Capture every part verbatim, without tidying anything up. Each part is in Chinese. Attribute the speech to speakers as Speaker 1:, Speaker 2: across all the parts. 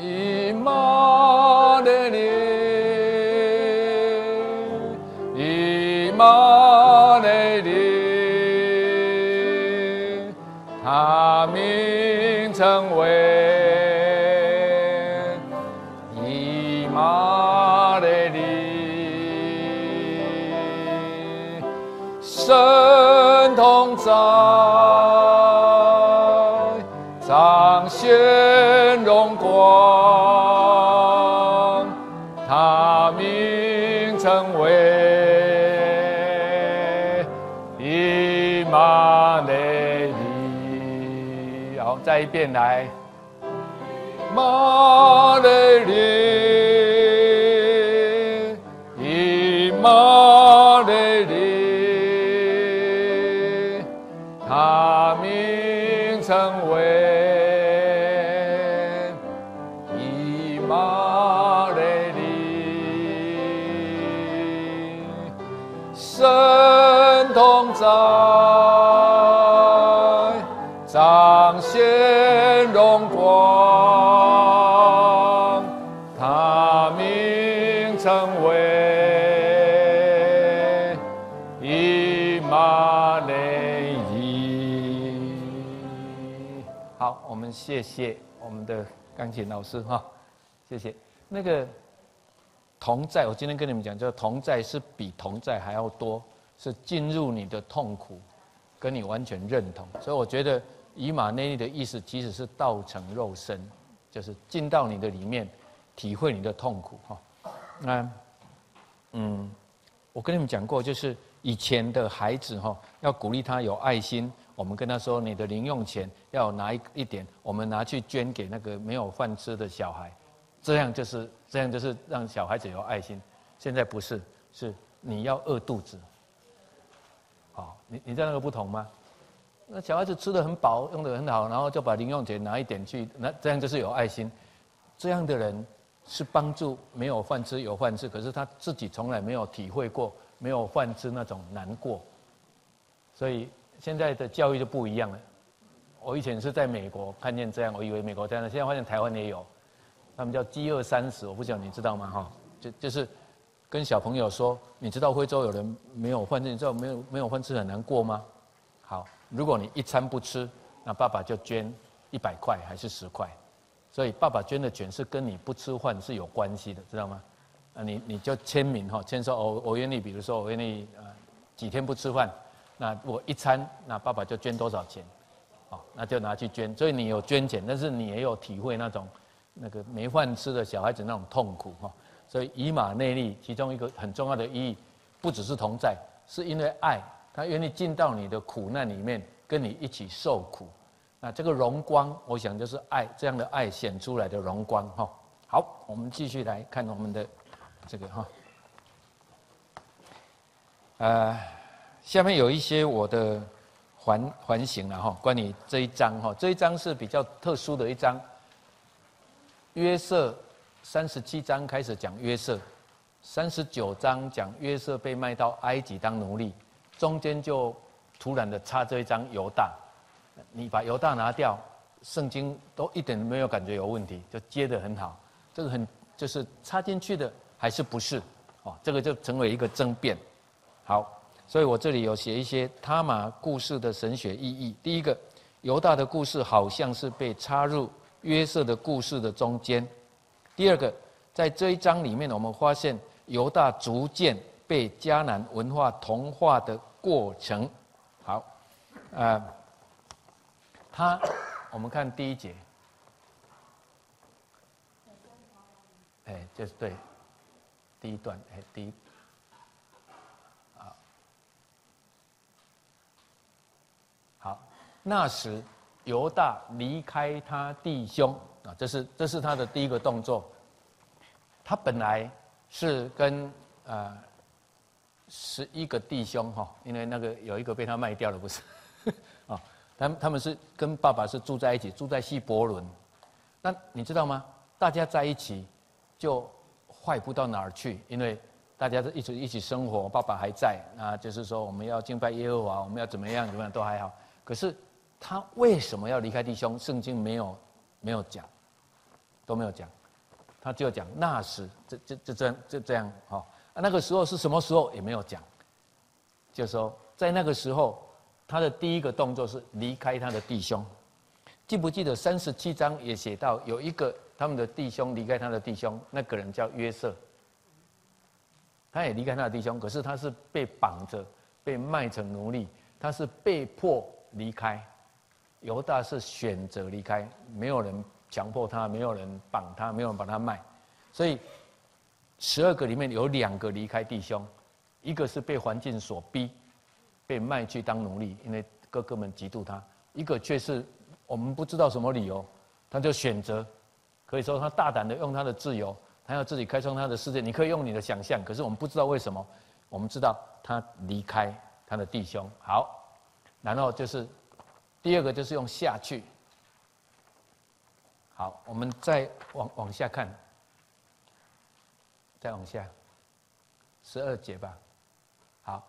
Speaker 1: 以马内利，以马内利，他名称为以马内利，神同在，彰显荣光，他名称为以马内利。好，再一遍来，马内利，以马内利，他名称为以马内利，神同在，彰显荣光，他名称为以马内利。好，我们谢谢我们的钢琴老师哈，谢谢。那个同在，我今天跟你们讲，就是同在是比同在还要多，是进入你的痛苦，跟你完全认同。所以我觉得以马内利的意思，其实是道成肉身，就是进到你的里面，体会你的痛苦哈。那，嗯，我跟你们讲过，就是以前的孩子哈，要鼓励他有爱心。我们跟他说，你的零用钱要拿一一点，我们拿去捐给那个没有饭吃的小孩，这样就是这样就是让小孩子有爱心。现在不是，是你要饿肚子。好，你你知道那个不同吗？那小孩子吃得很饱，用得很好，然后就把零用钱拿一点去，那这样就是有爱心。这样的人是帮助没有饭吃有饭吃，可是他自己从来没有体会过没有饭吃那种难过。所以现在的教育就不一样了。我以前是在美国看见这样，我以为美国这样的，现在发现台湾也有，他们叫饥饿三十，我不晓得你知道吗？哈，就就是跟小朋友说，你知道非洲有人没有饭吃，你知道没有没有饭吃很难过吗？好，如果你一餐不吃，那爸爸就捐一百块还是十块，所以爸爸捐的钱是跟你不吃饭是有关系的，知道吗？啊，你你就签名哈，签说我我愿意，比如说我愿意呃几天不吃饭。那我一餐，那爸爸就捐多少钱，哦，那就拿去捐。所以你有捐钱，但是你也有体会那种那个没饭吃的小孩子那种痛苦哈。所以以马内利其中一个很重要的意义，不只是同在，是因为爱，他愿意进到你的苦难里面，跟你一起受苦。那这个荣光，我想就是爱这样的爱显出来的荣光哈。好，我们继续来看我们的这个哈，呃。下面有一些我的环环形了哈，关于这一章哈，这一章是比较特殊的一章。约瑟三十七章开始讲约瑟，三十九章讲约瑟被卖到埃及当奴隶，中间就突然的插这一章犹大，你把犹大拿掉，圣经都一点没有感觉有问题，就接得很好。这个很就是插进去的还是不是？哦，这个就成为一个争辩。好。所以我这里有写一些他玛故事的神学意义。第一个，犹大的故事好像是被插入约瑟的故事的中间。第二个，在这一章里面，我们发现犹大逐渐被迦南文化同化的过程。好，呃，他，我们看第一节，哎，就是对，第一段，哎，第一。那时，犹大离开他弟兄啊，这是这是他的第一个动作。他本来是跟呃十一个弟兄哈，因为那个有一个被他卖掉了，不是啊？他们他们是跟爸爸是住在一起，住在希伯伦。那你知道吗？大家在一起就坏不到哪儿去，因为大家都一起一起生活，爸爸还在，那就是说我们要敬拜耶和华，我们要怎么样怎么样都还好。可是他为什么要离开弟兄？圣经没有没有讲， 都没有讲，他就讲那时，这这这这样就这样哈、哦啊，那个时候是什么时候也没有讲，就说在那个时候，他的第一个动作是离开他的弟兄。记不记得三十七章也写到有一个他们的弟兄离开他的弟兄，那个人叫约瑟，他也离开他的弟兄，可是他是被绑着，被卖成奴隶，他是被迫离开。犹大是选择离开，没有人强迫他，没有人绑他，没有人把他卖，所以十二个里面有两个离开弟兄，一个是被环境所逼，被卖去当奴隶，因为哥哥们嫉妒他；一个却是我们不知道什么理由，他就选择，可以说他大胆的用他的自由，他要自己开创他的世界。你可以用你的想象，可是我们不知道为什么。我们知道他离开他的弟兄。好，然后就是第二个就是用下去。好，我们再往往下看，再往下，十二节吧。好。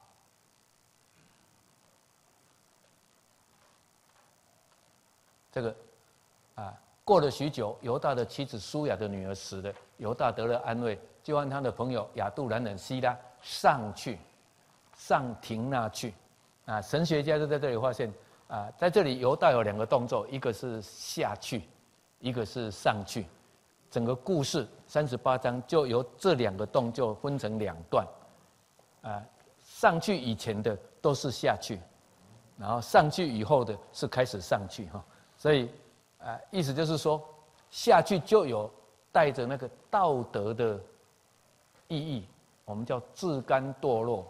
Speaker 1: 这个，啊，过了许久，犹大的妻子舒雅的女儿死了，犹大得了安慰，就和他的朋友亚杜兰人希拉上去，上亭那去。啊，神学家就在这里发现，啊，在这里犹大有两个动作，一个是下去，一个是上去。整个故事三十八章就由这两个动作分成两段，啊，上去以前的都是下去，然后上去以后的是开始上去哈。所以，呃，意思就是说，下去就有带着那个道德的意义，我们叫自甘堕落，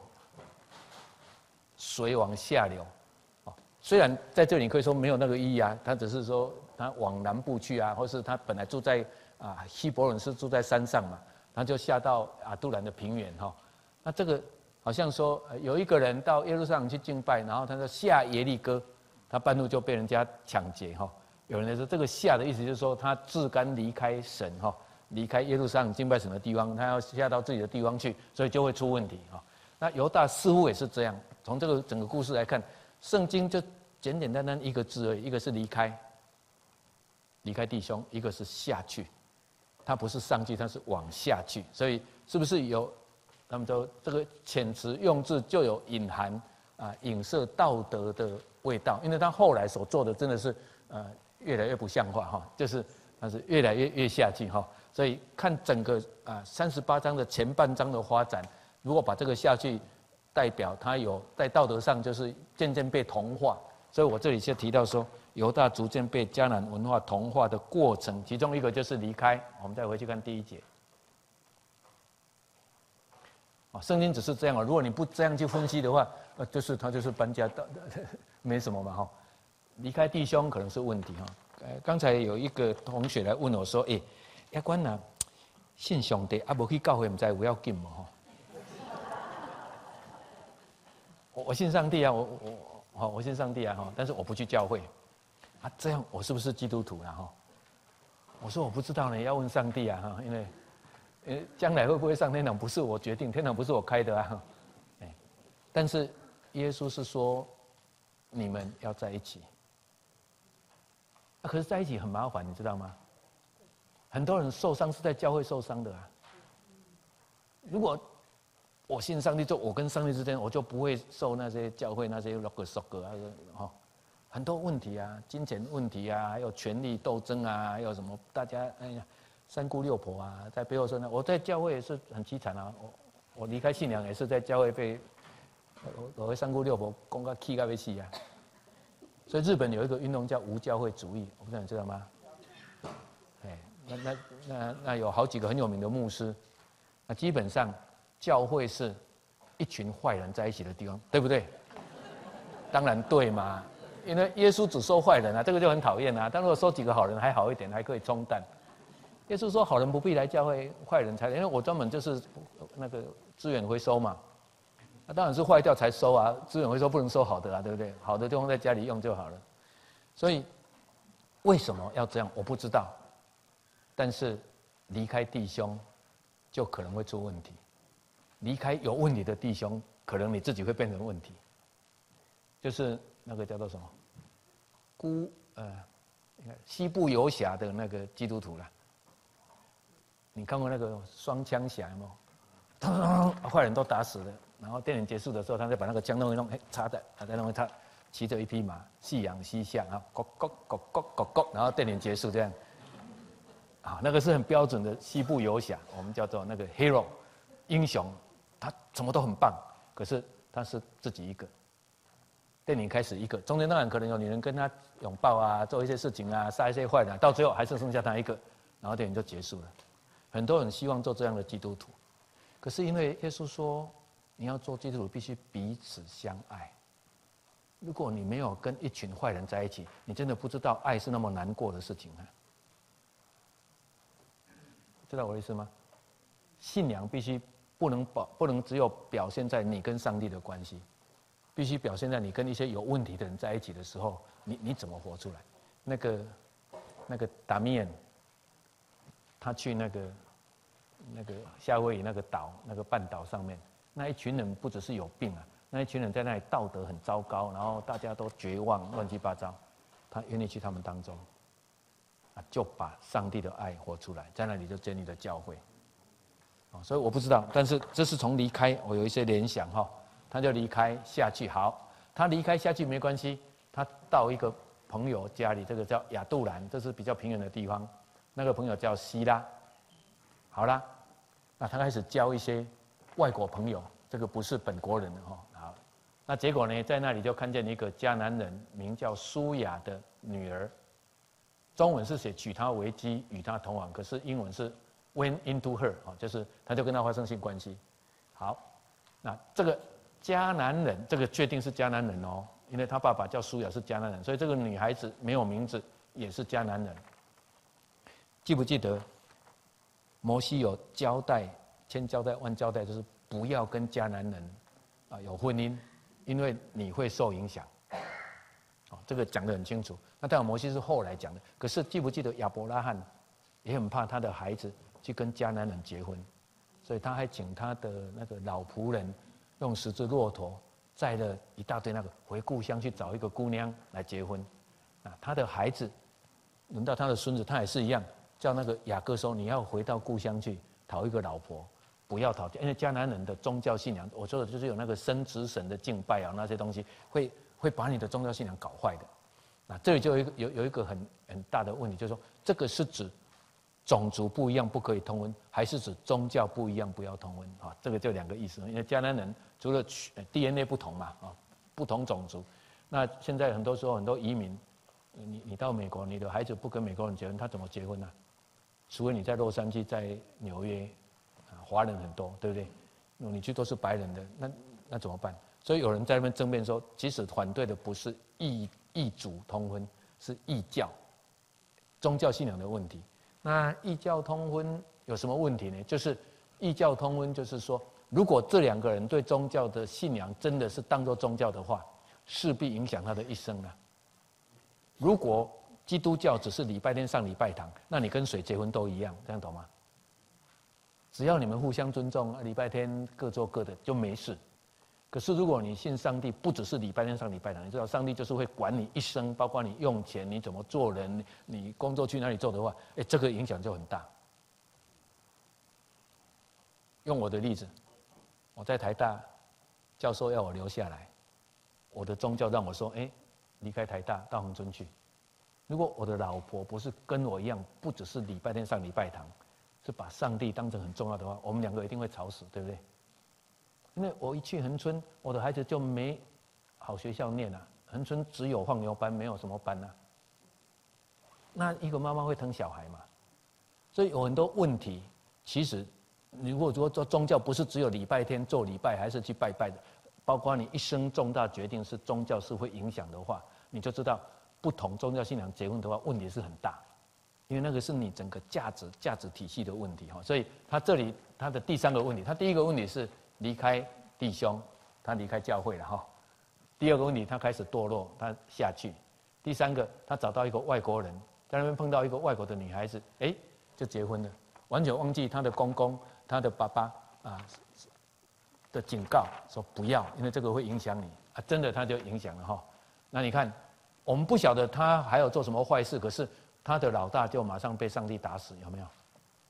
Speaker 1: 水往下流。哦，虽然在这里可以说没有那个意义啊，他只是说他往南部去啊，或是他本来住在啊希伯伦是住在山上嘛，他就下到亚杜兰的平原哈。那这个好像说有一个人到耶路撒冷去敬拜，然后他说下耶利哥。他半路就被人家抢劫哈，有人说这个下的意思就是说他自甘离开神哈，离开耶路撒冷敬拜神的地方，他要下到自己的地方去，所以就会出问题哈。那犹大似乎也是这样，从这个整个故事来看，圣经就简简单单一个字而已，一个是离开，离开弟兄，一个是下去，他不是上去，他是往下去，所以是不是有？他们说这个遣词用字就有隐含啊影射道德的味道，因为他后来所做的真的是呃越来越不像话哈，就是他是越来越越下去哈，所以看整个啊三十八章的前半章的发展，如果把这个下去代表他有在道德上就是渐渐被同化，所以我这里就提到说犹大逐渐被迦南文化同化的过程，其中一个就是离开。我们再回去看第一节。啊，圣经只是这样啊。如果你不这样去分析的话，呃，就是他就是搬家到，没什么嘛哈。离开弟兄可能是问题哈。呃，刚才有一个同学来问我说：“诶、欸，亚官啊，信上帝啊，无去教会，唔知有要紧嘛哈？”我我信上帝啊，我我好，我信上帝啊哈，但是我不去教会啊，这样我是不是基督徒啊哈？我说我不知道呢，要问上帝啊哈，因为。呃，将来会不会上天堂不是我决定，天堂不是我开的啊。哎，但是耶稣是说你们要在一起，啊，可是在一起很麻烦，你知道吗？很多人受伤是在教会受伤的啊。如果我信上帝，就我跟上帝之间，我就不会受那些教会那些勒个索个啊，哈，很多问题啊，金钱问题啊，还有权力斗争啊，还有什么大家哎呀。三姑六婆啊，在背后说呢，我在教会也是很凄惨啊。我我离开信仰也是在教会被我我三姑六婆讲到气到要死啊。所以日本有一个运动叫无教会主义，我不知道你知道吗？哎，那那那那有好几个很有名的牧师，那基本上教会是一群坏人在一起的地方，对不对？当然对嘛，因为耶稣只收坏人啊，这个就很讨厌啊。但如果收几个好人还好一点，还可以冲淡。耶稣说：“好人不必来教会，坏人才来。因为我专门就是那个资源回收嘛，那当然是坏掉才收啊。资源回收不能收好的啊，对不对？好的就放在家里用就好了。所以为什么要这样，我不知道。但是离开弟兄，就可能会出问题。离开有问题的弟兄，可能你自己会变成问题。就是那个叫做什么孤呃，西部游侠的那个基督徒啦。” 你看过那个双枪侠吗？坏人都打死了，然后电影结束的时候，他再把那个枪弄一弄，哎，插在，他再弄一插，骑着一匹马，夕阳西下啊，咕咕咕咕咕咕，然后电影结束这样。啊，那个是很标准的西部游侠，我们叫做那个 hero 英雄，他什么都很棒，可是他是自己一个。电影开始一个，中间当然可能有女人跟他拥抱啊，做一些事情啊，杀一些坏人，到最后还是剩下他一个，然后电影就结束了。很多人希望做这样的基督徒，可是因为耶稣说，你要做基督徒必须彼此相爱。如果你没有跟一群坏人在一起，你真的不知道爱是那么难过的事情啊。知道我的意思吗？信仰必须不能保，不能只有表现在你跟上帝的关系，必须表现在你跟一些有问题的人在一起的时候，你你怎么活出来？那个那个达米恩，他去那个那个夏威夷那个岛那个半岛上面，那一群人不只是有病啊，那一群人在那里道德很糟糕，然后大家都绝望，乱七八糟，他愿意去他们当中。啊，就把上帝的爱活出来，在那里就建立了教会。所以我不知道，但是这是从离开我有一些联想哈，他就离开下去，好，他离开下去没关系，他到一个朋友家里，这个叫亚杜兰，这是比较平原的地方，那个朋友叫希拉，好啦，那他开始交一些外国朋友，这个不是本国人的哈，好，那结果呢，在那里就看见一个迦南人，名叫舒雅的女儿。中文是写娶她为妻，与她同往，可是英文是 went into her 啊，就是他就跟她发生性关系。好，那这个迦南人，这个确定是迦南人哦，因为他爸爸叫舒雅是迦南人，所以这个女孩子没有名字，也是迦南人。记不记得摩西有交代，千交代万交代，就是不要跟迦南人啊有婚姻，因为你会受影响。哦，这个讲得很清楚。那当然摩西是后来讲的，可是记不记得亚伯拉罕也很怕他的孩子去跟迦南人结婚，所以他还请他的那个老仆人用十只骆驼载了一大堆那个回故乡去找一个姑娘来结婚。啊，他的孩子轮到他的孙子，他也是一样，叫那个雅各说你要回到故乡去讨一个老婆，不要讨，因为迦南人的宗教信仰，我说的就是有那个生殖神的敬拜啊，那些东西会会把你的宗教信仰搞坏的。那这里就有一个有有一个很很大的问题，就是说这个是指种族不一样不可以通婚，还是指宗教不一样不要通婚啊？这个就两个意思。因为迦南人除了 D N A 不同嘛啊，不同种族，那现在很多时候很多移民，你你到美国，你的孩子不跟美国人结婚，他怎么结婚呢？除非你在洛杉矶、在纽约，啊，华人很多，对不对？你去都是白人的，那那怎么办？所以有人在那边争辩说，其实反对的不是异异族通婚，是异教，宗教信仰的问题。那异教通婚有什么问题呢？就是异教通婚，就是说，如果这两个人对宗教的信仰真的是当作宗教的话，势必影响他的一生啊。如果基督教只是礼拜天上礼拜堂，那你跟谁结婚都一样，这样懂吗？只要你们互相尊重，礼拜天各做各的就没事。可是如果你信上帝，不只是礼拜天上礼拜堂，你知道上帝就是会管你一生，包括你用钱、你怎么做人、你工作去哪里做的话，哎，这个影响就很大。用我的例子，我在台大，教授要我留下来，我的宗教让我说，哎，离开台大到恒春去。如果我的老婆不是跟我一样，不只是礼拜天上礼拜堂，是把上帝当成很重要的话，我们两个一定会吵死，对不对？因为我一去恒春，我的孩子就没好学校念啊，恒春只有放牛班，没有什么班啊。那一个妈妈会疼小孩嘛？所以有很多问题，其实你如果说做宗教不是只有礼拜天做礼拜，还是去拜拜的，包括你一生重大决定是宗教是会影响的话，你就知道不同宗教信仰结婚的话，问题是很大，因为那个是你整个价值价值体系的问题哈。所以他这里他的第三个问题，他第一个问题是离开弟兄，他离开教会了哈。第二个问题，他开始堕落，他下去。第三个，他找到一个外国人，在那边碰到一个外国的女孩子，哎，就结婚了，完全忘记他的公公、他的爸爸啊的警告，说不要，因为这个会影响你啊。真的，他就影响了哈。那你看，我们不晓得他还有做什么坏事，可是他的老大就马上被上帝打死，有没有？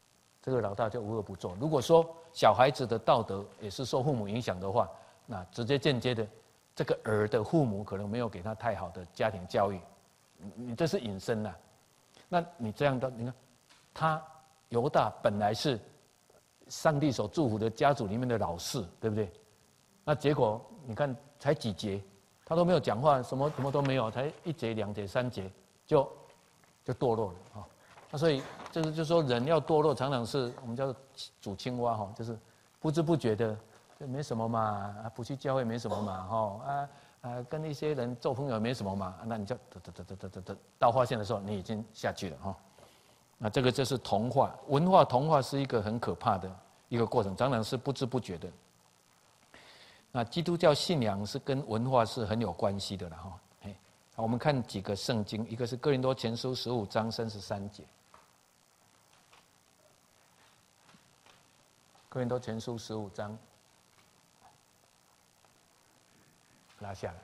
Speaker 1: 这个老大就无恶不作。如果说小孩子的道德也是受父母影响的话，那直接间接的，这个儿的父母可能没有给他太好的家庭教育，你这是引申啦。那你这样的，你看，他犹大本来是上帝所祝福的家族里面的老四，对不对？那结果你看才几节，他都没有讲话，什么什么都没有，才一节、两节、三节就就堕落了啊。那所以这个就是说，人要堕落，常常是我们叫做煮青蛙哈，就是不知不觉的，这没什么嘛，啊，不去教会没什么嘛，哈啊啊，跟一些人做朋友没什么嘛，那你就得得得得得得到发现的时候，你已经下去了哈。那这个就是同化，文化同化是一个很可怕的一个过程，常常是不知不觉的。那基督教信仰是跟文化是很有关系的了哈。好，我们看几个圣经，一个是哥林多前书十五章三十三节。哥林多前书十五章，拉下来。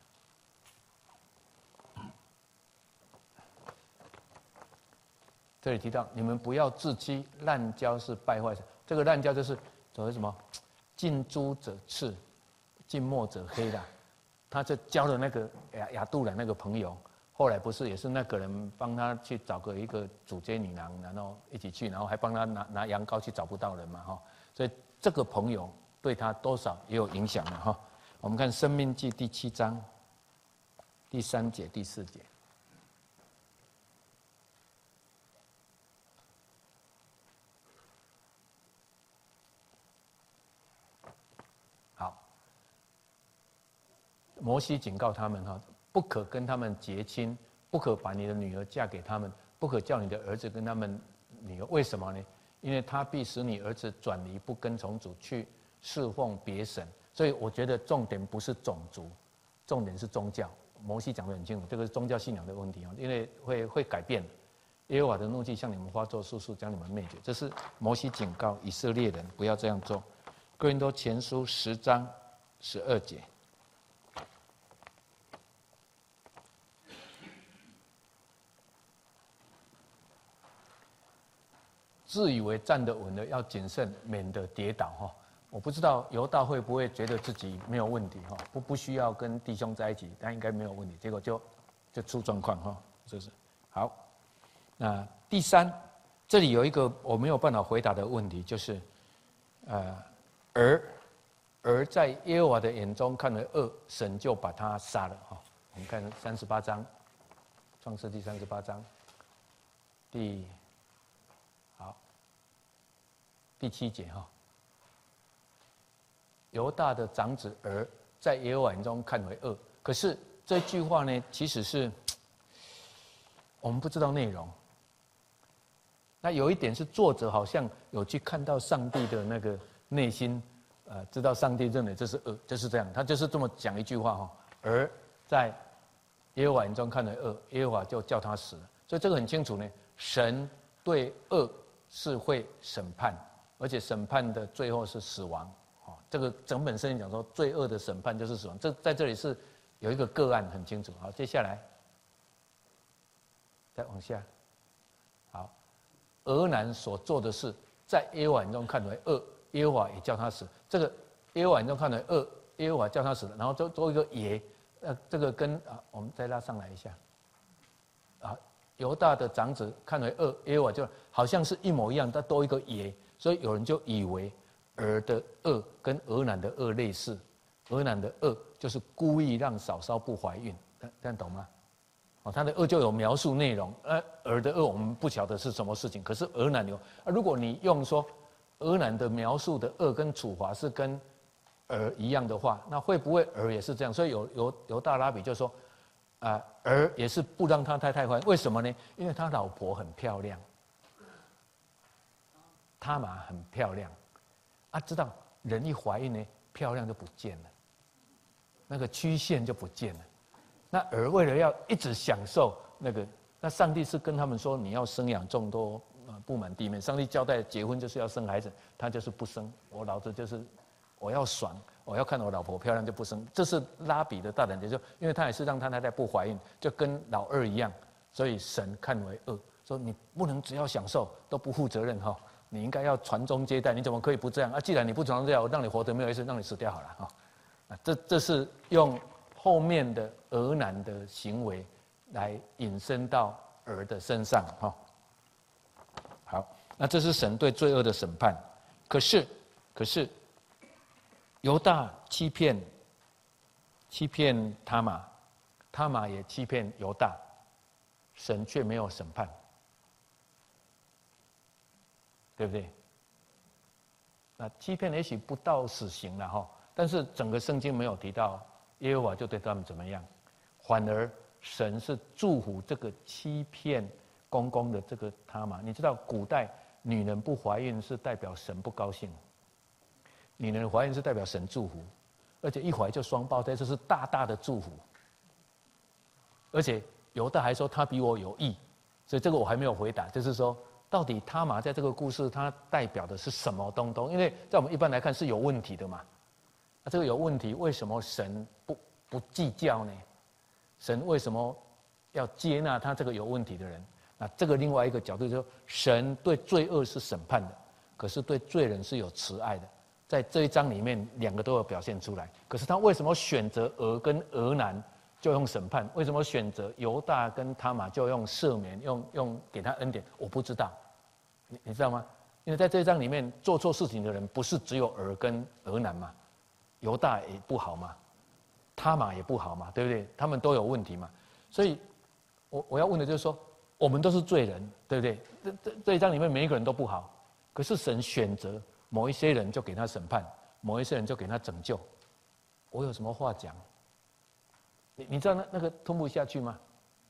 Speaker 1: 这里提到，你们不要自欺，滥交是败坏。这个滥交就是所谓什么？近朱者赤，近墨者黑的。他就交了那个亚亚杜兰那个朋友，后来不是也是那个人帮他去找个一个主街女郎，然后一起去，然后还帮他拿拿羊羔去找不到人嘛哈。所以这个朋友对他多少也有影响了哈。我们看《申命记》第七章第三节、第四节。摩西警告他们哈，不可跟他们结亲，不可把你的女儿嫁给他们，不可叫你的儿子跟他们女儿。为什么呢？因为他必使你儿子转离，不跟从主，去侍奉别神。所以我觉得重点不是种族，重点是宗教。摩西讲得很清楚，这个是宗教信仰的问题啊，因为会会改变。耶和华的怒气向你们发作，速速将你们灭绝。这是摩西警告以色列人不要这样做。哥林多前书十章十二节。自以为站得稳的要谨慎，免得跌倒哈。我不知道犹大会不会觉得自己没有问题哈，不不需要跟弟兄在一起，他应该没有问题，结果就就出状况哈，是不是？好，那第三，这里有一个我没有办法回答的问题，就是呃，儿儿在耶和华的眼中看为恶，神就把他杀了哈。我们看三十八章，创世纪三十八章第。第七节哈，犹大的长子儿在耶和华眼中看为恶。可是这句话呢，其实是我们不知道内容。那有一点是作者好像有去看到上帝的那个内心，呃，知道上帝认为这是恶，就是这样，他就是这么讲一句话哈。而在耶和华眼中看为恶，耶和华就叫他死了。所以这个很清楚呢，神对恶是会审判。而且审判的最后是死亡，哦，这个整本圣经讲说，罪恶的审判就是死亡。这在这里是有一个个案很清楚。好，接下来再往下，好，俄南所做的事，在耶和华眼中看为恶，耶和华也叫他死。这个耶和华眼中看为恶，耶和华叫他死了，然后做做一个也，呃，这个跟啊，我们再拉上来一下，啊，犹大的长子看为恶，耶和华就好像是一模一样，但多一个也。所以有人就以为儿的恶跟俄南的恶类似，俄南的恶就是故意让嫂嫂不怀孕，这样懂吗？哦，他的恶就有描述内容，呃，儿的恶我们不晓得是什么事情，可是俄南有。啊，如果你用说俄南的描述的恶跟处罚是跟儿一样的话，那会不会儿也是这样？所以有有有大拉比就说，啊、呃，儿也是不让他太太怀孕，为什么呢？因为他老婆很漂亮。他嘛很漂亮，啊，知道人一怀孕呢，漂亮就不见了，那个曲线就不见了。那儿为了要一直享受那个，那上帝是跟他们说，你要生养众多，啊，布满地面。上帝交代结婚就是要生孩子，他就是不生。我老子就是我要爽，我要看我老婆漂亮就不生。这是拉比的大胆解，就因为他也是让他太太不怀孕，就跟老二一样，所以神看为恶，说你不能只要享受都不负责任哈。 你应该要传宗接代，你怎么可以不这样啊？既然你不传宗接代，我让你活得没有意思，让你死掉好了啊！啊，这这是用后面的儿男的行为来引申到儿的身上哈。好，那这是神对罪恶的审判。可是，可是犹大欺骗欺骗他玛，他玛也欺骗犹大，神却没有审判。对不对？那欺骗也许不到死刑了哈，但是整个圣经没有提到耶和华就对他们怎么样，反而神是祝福这个欺骗公公的这个他玛。你知道古代女人不怀孕是代表神不高兴，女人怀孕是代表神祝福，而且一怀就双胞胎，这是大大的祝福。而且犹大还说他比我有义，所以这个我还没有回答，就是说。到底他玛在这个故事，它代表的是什么东东？因为在我们一般来看是有问题的嘛。那这个有问题，为什么神不不计较呢？神为什么要接纳他这个有问题的人？那这个另外一个角度就是说，神对罪恶是审判的，可是对罪人是有慈爱的。在这一章里面，两个都有表现出来。可是他为什么选择儿跟儿男就用审判？为什么选择犹大跟他玛就用赦免，用用给他恩典？我不知道，你你知道吗？因为在这一章里面做错事情的人不是只有儿跟儿男嘛，犹大也不好嘛，他玛也不好嘛，对不对？他们都有问题嘛，所以我我要问的就是说，我们都是罪人，对不对？这这这一章里面每一个人都不好，可是神选择某一些人就给他审判，某一些人就给他拯救，我有什么话讲？你你知道那那个吞不下去吗？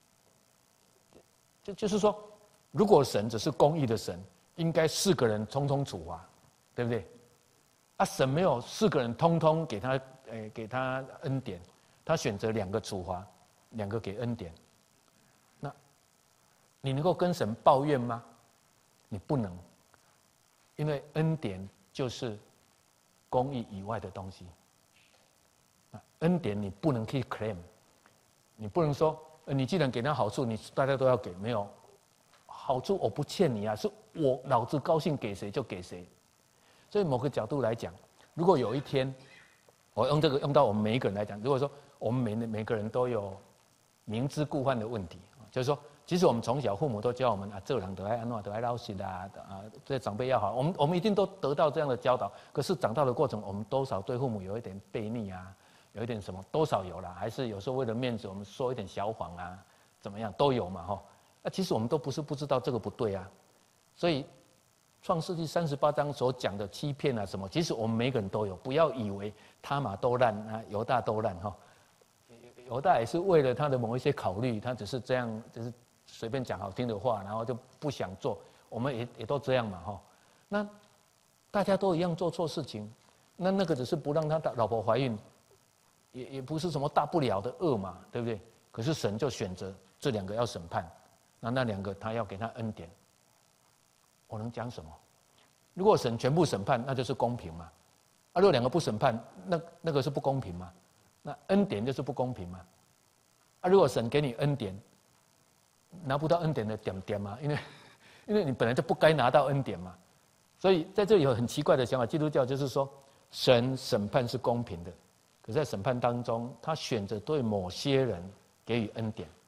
Speaker 1: 就就是说，如果神只是公义的神，应该四个人通通处罚，对不对？啊，神没有四个人通通给他，诶，给他恩典，他选择两个处罚，两个给恩典。那，你能够跟神抱怨吗？你不能，因为恩典就是公义以外的东西。恩典你不能去 claim。你不能说，你既然给他好处，你大家都要给，没有好处我不欠你啊，是我老子高兴给谁就给谁。所以某个角度来讲，如果有一天，我用这个用到我们每一个人来讲，如果说我们每每个人都有明知故犯的问题，就是说，其实我们从小父母都教我们啊，做人得爱安诺，得爱老实啦，啊，对长辈要好，我们我们一定都得到这样的教导。可是长大的过程，我们多少对父母有一点悖逆啊。有一点什么，多少有啦，还是有时候为了面子，我们说一点小谎啊，怎么样都有嘛，哈。那其实我们都不是不知道这个不对啊，所以创世纪三十八章所讲的欺骗啊什么，其实我们每个人都有，不要以为他玛都烂啊，犹大都烂哈。犹大也是为了他的某一些考虑，他只是这样，只是随便讲好听的话，然后就不想做。我们也也都这样嘛，哈。那大家都一样做错事情，那那个只是不让他老婆怀孕。也也不是什么大不了的恶嘛，对不对？可是神就选择这两个要审判，那那两个他要给他恩典。我能讲什么？如果神全部审判，那就是公平嘛。啊，如果两个不审判，那那个是不公平嘛？那恩典就是不公平嘛？啊，如果神给你恩典，拿不到恩典的点点嘛？因为因为你本来就不该拿到恩典嘛。所以在这里有很奇怪的想法，基督教就是说，神审判是公平的。可在审判当中，他选择对某些人给予恩典，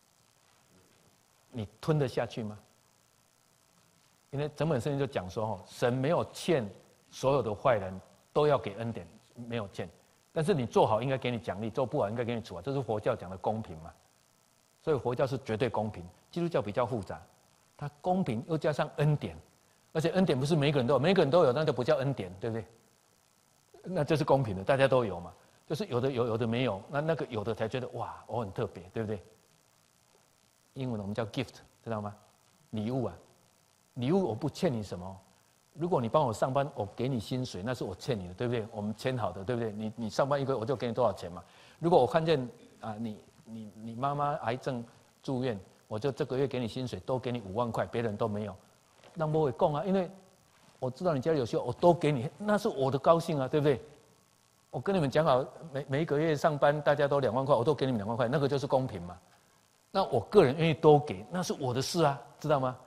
Speaker 1: 你吞得下去吗？因为整本圣经就讲说，神没有欠所有的坏人都要给恩典，没有欠。但是你做好应该给你奖励，做不好应该给你处罚，这是佛教讲的公平嘛。所以佛教是绝对公平，基督教比较复杂，它公平又加上恩典，而且恩典不是每个人都有，每个人都有那就不叫恩典，对不对？那就是公平的，大家都有嘛。就是有的有，有的没有，那那个有的才觉得哇，我很特别，对不对？英文我们叫 gift， 知道吗？礼物啊，礼物我不欠你什么。如果你帮我上班，我给你薪水，那是我欠你的，对不对？我们签好的，对不对？你你上班一个月，我就给你多少钱嘛。如果我看见啊，你你你妈妈癌症住院，我就这个月给你薪水，多给你五万块，别人都没有，那我会供啊，因为我知道你家里有需要，我都给你，那是我的高兴啊，对不对？我跟你们讲好，每每一个月上班大家都两万块，我都给你们两万块，那个就是公平嘛。那我个人愿意多给，那是我的事啊，知道吗？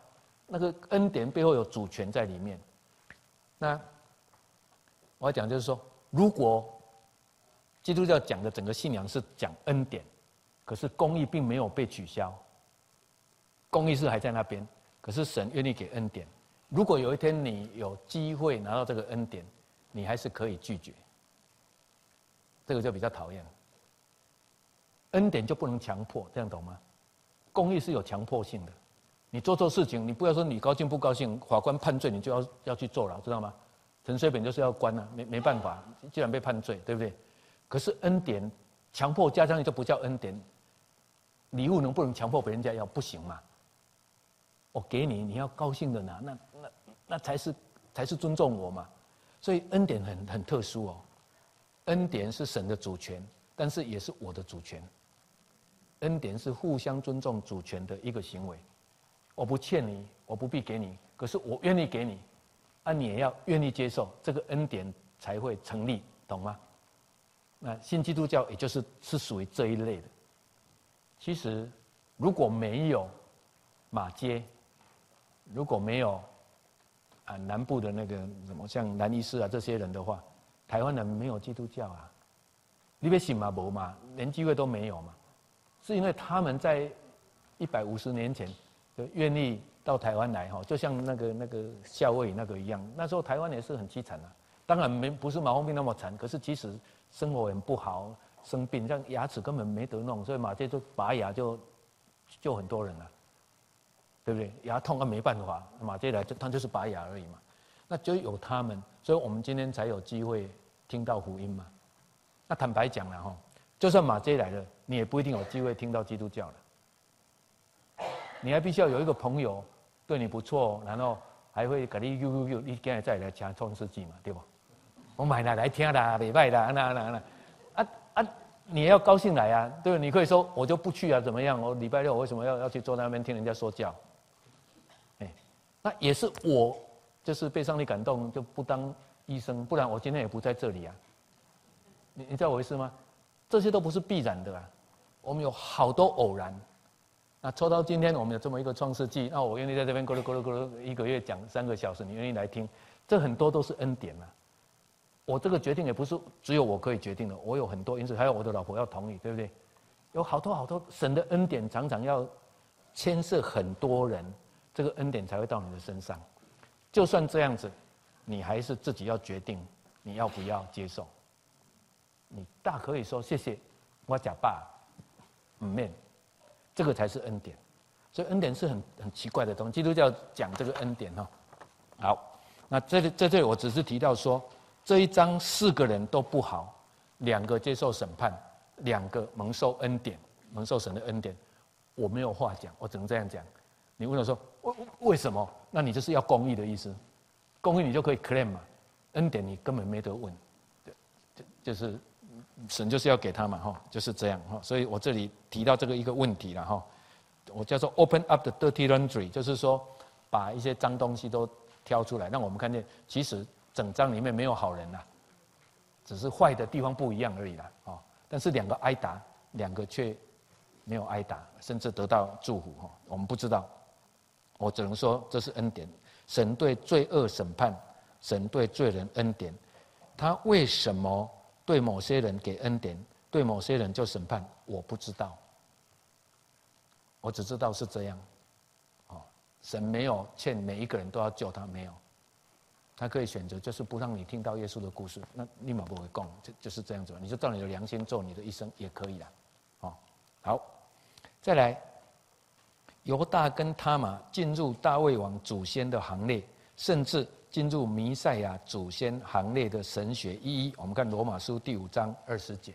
Speaker 1: 那个恩典背后有主权在里面。那我要讲就是说，如果基督教讲的整个信仰是讲恩典，可是公义并没有被取消，公义是还在那边，可是神愿意给恩典。如果有一天你有机会拿到这个恩典，你还是可以拒绝，这个就比较讨厌。恩典就不能强迫，这样懂吗？公义是有强迫性的。你做错事情，你不要说你高兴不高兴，法官判罪你就要要去坐牢，知道吗？陈水扁就是要关啊，没没办法，既然被判罪，对不对？可是恩典强迫加上去就不叫恩典。礼物能不能强迫别人家要？不行嘛。我给你，你要高兴的拿，那那那才是才是尊重我嘛。所以恩典很很特殊哦，恩典是神的主权，但是也是我的主权。恩典是互相尊重主权的一个行为。我不欠你，我不必给你，可是我愿意给你，啊，你也要愿意接受，这个恩典才会成立，懂吗？那新基督教也就是是属于这一类的。其实如果没有马偕，如果没有啊南部的那个什么像南医师啊这些人的话，台湾人没有基督教啊，你别信嘛无嘛，连机会都没有嘛，是因为他们在一百五十年前就愿意到台湾来哈，就像那个那个夏威夷那个一样，那时候台湾也是很凄惨啊，当然没不是麻风病那么惨，可是其实生活很不好，生病像牙齿根本没得弄，所以马偕就拔牙就就很多人了。对不对？牙痛啊没办法，马偕来就他就是拔牙而已嘛，那就有他们，所以我们今天才有机会听到福音嘛。那坦白讲了哈，就算马偕来了，你也不一定有机会听到基督教了。你还必须要有一个朋友对你不错，然后还会给你呦呦呦，你今日再来听创世纪嘛，对不？我买了来听啦，袂歹啦，那那那，啊啊，你也要高兴来啊，对不？你可以说我就不去啊，怎么样？我礼拜六我为什么要要去坐在那边听人家说教？那也是我，就是被上帝感动，就不当医生，不然我今天也不在这里啊。你你知道我意思吗？这些都不是必然的啊。我们有好多偶然。那抽到今天我们有这么一个创世纪，那我愿意在这边咕噜咕噜咕噜一个月讲三个小时，你愿意来听，这很多都是恩典啊。我这个决定也不是只有我可以决定的，我有很多因素，还有我的老婆要同意，对不对？有好多好多神的恩典，常常要牵涉很多人。这个恩典才会到你的身上，就算这样子，你还是自己要决定你要不要接受。你大可以说谢谢，我假爸，唔免，这个才是恩典。所以恩典是很很奇怪的东西。基督教讲这个恩典哈，好，那这里在这里我只是提到说，这一章四个人都不好，两个接受审判，两个蒙受恩典，蒙受神的恩典。我没有话讲，我只能这样讲。你问我说为为什么？那你就是要公义的意思，公义你就可以 claim 嘛，恩典你根本没得问，就就是神就是要给他嘛哈，就是这样哈。所以我这里提到这个一个问题了哈，我叫做 open up the dirty laundry， 就是说把一些脏东西都挑出来，让我们看见其实整章里面没有好人啦，只是坏的地方不一样而已啦哦。但是两个挨打，两个却没有挨打，甚至得到祝福哈，我们不知道。我只能说这是恩典，神对罪恶审判，神对罪人恩典，他为什么对某些人给恩典，对某些人就审判？我不知道，我只知道是这样。哦，神没有欠每一个人都要救他，没有，他可以选择就是不让你听到耶稣的故事，那立马不会供，就就是这样子，你就照你的良心做你的一生也可以啦。哦，好，再来。犹大跟他玛进入大卫王祖先的行列，甚至进入弥赛亚祖先行列的神学意义。我们看罗马书第五章二十节。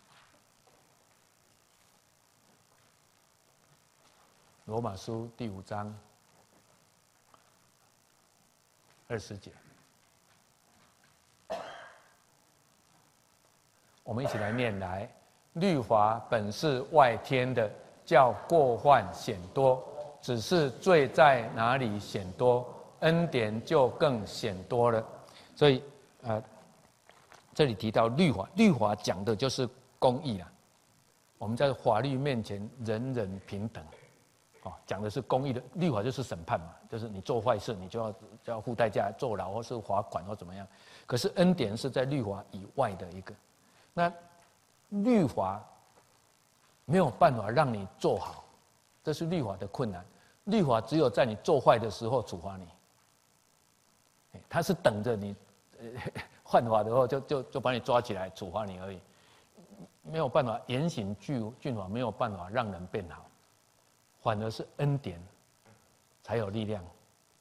Speaker 1: 罗马书第五章二十节，我们一起来念来。律法本是外天的，叫过犯显多，只是罪在哪里显多，恩典就更显多了。所以，呃，这里提到律法，律法讲的就是公义啊。我们在法律面前人人平等， 哦，讲的是公义的律法，就是审判嘛，就是你做坏事，你就要就要付代价，坐牢或是罚款或怎么样。可是恩典是在律法以外的一个，那律法没有办法让你做好，这是律法的困难。律法只有在你做坏的时候处罚你，他是等着你犯法的时候就就就把你抓起来处罚你而已，没有办法严刑峻峻法，没有办法让人变好，反而是恩典才有力量。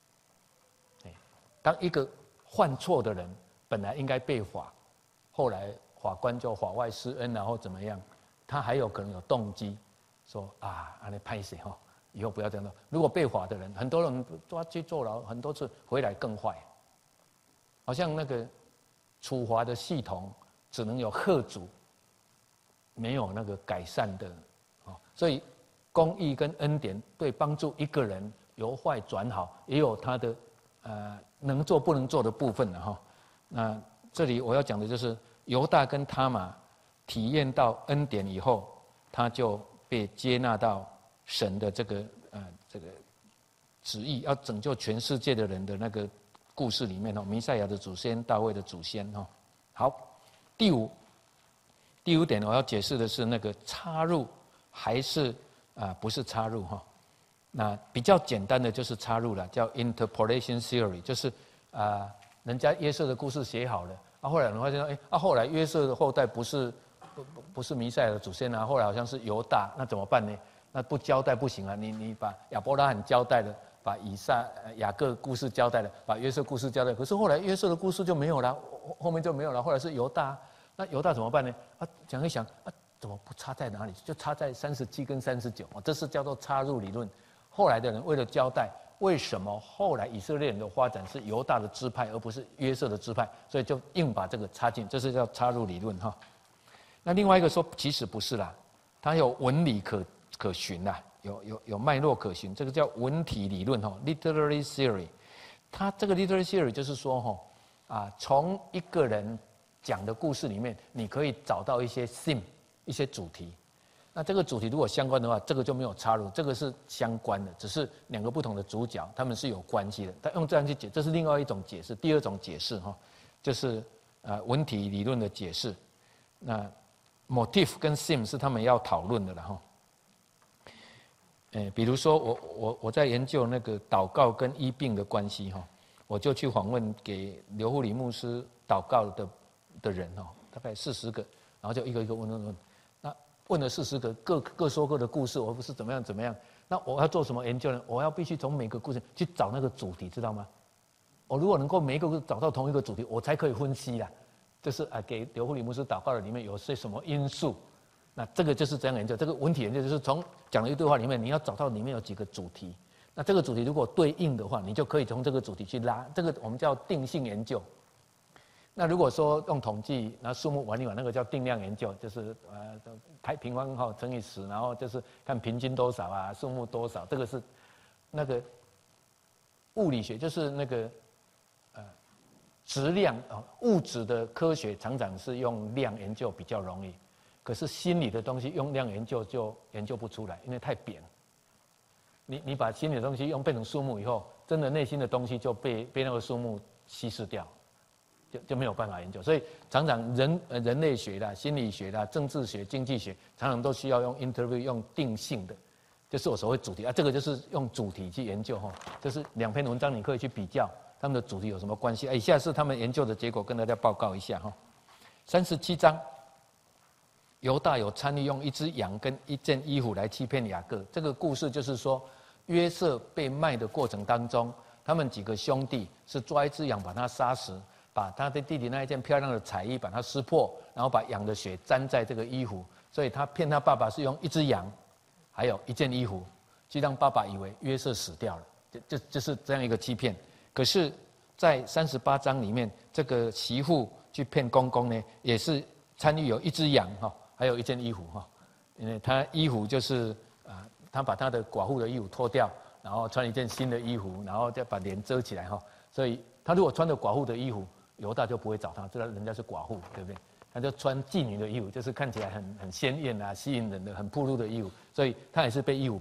Speaker 1: 当一个犯错的人本来应该被罚，后来法官就法外施恩，然后怎么样，他还有可能有动机说啊，安尼拍谁哈。以后不要这样做。如果被罚的人，很多人抓去坐牢很多次，回来更坏。好像那个处罚的系统只能有吓阻，没有那个改善的。所以公义跟恩典对帮助一个人由坏转好，也有他的呃能做不能做的部分了哈。那这里我要讲的就是犹大跟他玛体验到恩典以后，他就被接纳到神的这个呃这个旨意，要拯救全世界的人的那个故事里面哦，弥赛亚的祖先，大卫的祖先哈。好，第五，第五点我要解释的是那个插入还是啊、呃、不是插入哈？那比较简单的就是插入了，叫 interpolation theory， 就是啊、呃、人家约瑟的故事写好了，啊后来人发现哎啊后来约瑟的后代不是不不不是弥赛亚的祖先啊，后来好像是犹大，那怎么办呢？那不交代不行啊！你你把亚伯拉罕交代了，把以撒、雅各故事交代了，把约瑟故事交代了，可是后来约瑟的故事就没有了，后面就没有了。后来是犹大，那犹大怎么办呢？啊，想一想啊，怎么不插在哪里？就插在三十七跟三十九，这是叫做插入理论。后来的人为了交代为什么后来以色列人的发展是犹大的支派，而不是约瑟的支派，所以就硬把这个插进，这是叫插入理论哈。那另外一个说，其实不是啦，它有文理可。可循啦，有有有脉络可循，这个叫文体理论哈 ，literary theory。它这个 literary theory 就是说哈，啊，从一个人讲的故事里面，你可以找到一些 theme， 一些主题。那这个主题如果相关的话，这个就没有插入，这个是相关的，只是两个不同的主角，他们是有关系的。他用这样去解，这是另外一种解释。第二种解释哈，就是呃文体理论的解释。那 motif 跟 theme 是他们要讨论的了哈。诶，比如说我我我在研究那个祷告跟医病的关系哈，我就去访问给刘护理牧师祷告的的人哈，大概四十个，然后就一个一个问问问，那问了四十个，各各说各的故事，我不是怎么样怎么样，那我要做什么研究呢？我要必须从每个故事去找那个主题，知道吗？我如果能够每一个故事找到同一个主题，我才可以分析啦。就是啊，给刘护理牧师祷告的里面有些什么因素。那这个就是这样研究，这个文体研究就是从讲了一堆话里面，你要找到里面有几个主题。那这个主题如果对应的话，你就可以从这个主题去拉，这个我们叫定性研究。那如果说用统计，然后数目玩一玩，那个叫定量研究，就是呃开平方号乘以十，然后就是看平均多少啊，数目多少，这个是那个物理学，就是那个呃质量啊物质的科学常常是用量研究比较容易。可是心理的东西用量研究就研究不出来，因为太扁。你你把心理的东西用变成数目以后，真的内心的东西就被被那个数目稀释掉，就就没有办法研究。所以常常人呃人类学啦、心理学啦、政治学、经济学，常常都需要用 interview 用定性的，就是我所谓主题啊，这个就是用主题去研究哈。就是两篇文章你可以去比较他们的主题有什么关系。哎，以下是他们研究的结果，跟大家报告一下哈。三十七章。犹大有参与用一只羊跟一件衣服来欺骗雅各。这个故事就是说，约瑟被卖的过程当中，他们几个兄弟是抓一只羊把它杀死，把他的弟弟那一件漂亮的彩衣把它撕破，然后把羊的血沾在这个衣服，所以他骗他爸爸是用一只羊，还有一件衣服，就让爸爸以为约瑟死掉了，就就就是这样一个欺骗。可是，在三十八章里面，这个媳妇去骗公公呢，也是参与有一只羊哈。还有一件衣服哈，因为他衣服就是啊，他把他的寡妇的衣服脱掉，然后穿一件新的衣服，然后再把脸遮起来哈。所以他如果穿着寡妇的衣服，犹大就不会找他，知道人家是寡妇，对不对？他就穿妓女的衣服，就是看起来很很鲜艳啊、吸引人的、很暴露的衣服，所以他也是被衣服骗的。